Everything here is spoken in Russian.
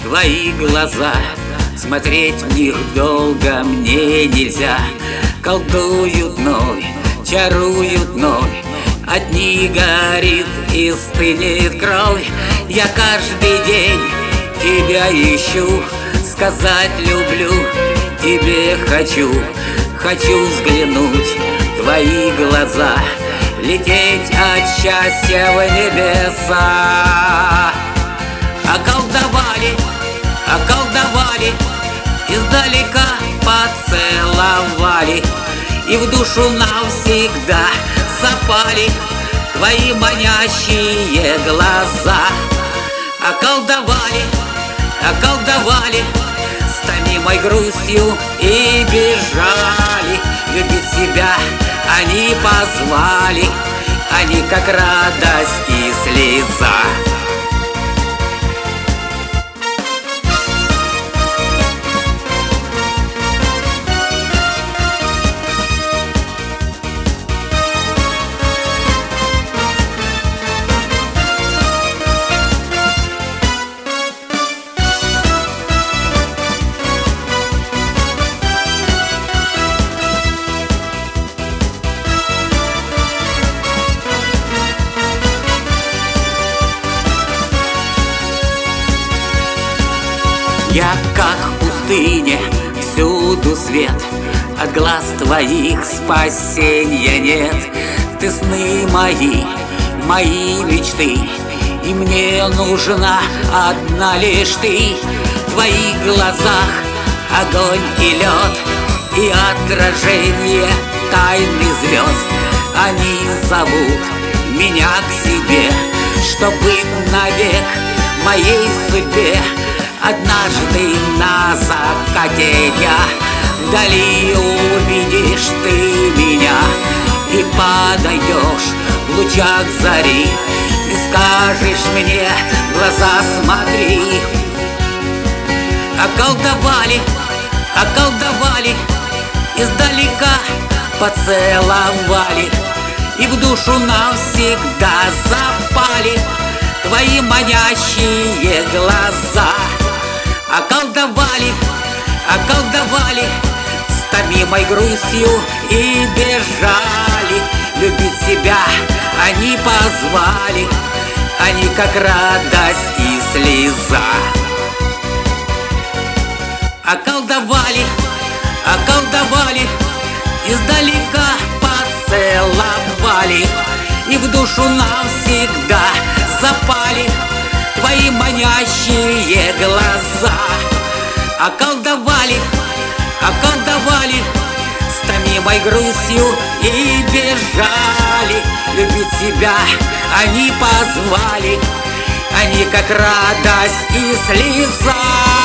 твои глаза. Смотреть в них долго мне нельзя. Колдуют мной, чаруют мной, от них горит и стынет кровь. Я каждый день тебя ищу, сказать люблю, тебе хочу. Хочу взглянуть в твои глаза, лететь от счастья в небеса. Околдовали, околдовали, издалека поцеловали, и в душу навсегда запали твои манящие глаза. Околдовали, околдовали, с томимой грустью и бежали. Любить себя они позвали, они как радость и слеза. Я как пустыня, всюду свет, от глаз твоих спасения нет. Ты сны мои, мои мечты, и мне нужна одна лишь ты. В твоих глазах огонь и лед, и отражение тайны звезд. Они зовут меня к себе, чтобы навек моей судьбе. Однажды на закате я вдали увидишь ты меня, и подойдешь в лучах зари, и скажешь мне в глаза смотри. Околдовали, околдовали, издалека поцеловали, и в душу навсегда запали твои манящие глаза. Околдовали, околдовали, с томимой грустью и бежали. Любить себя они позвали, они как радость и слеза. Околдовали, околдовали, издалека поцеловали, и в душу навсегда запали твои манящие глаза. Околдовали, околдовали, с томимой грустью и бежали. Любить себя они позвали, они как радость и слеза.